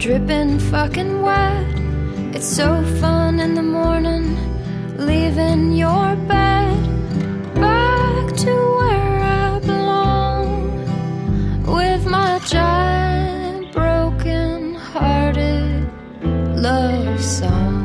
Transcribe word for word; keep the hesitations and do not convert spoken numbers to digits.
dripping fucking wet. It's so fun in the morning, leaving your bed. Back to where I belong, with my giant broken hearted love song.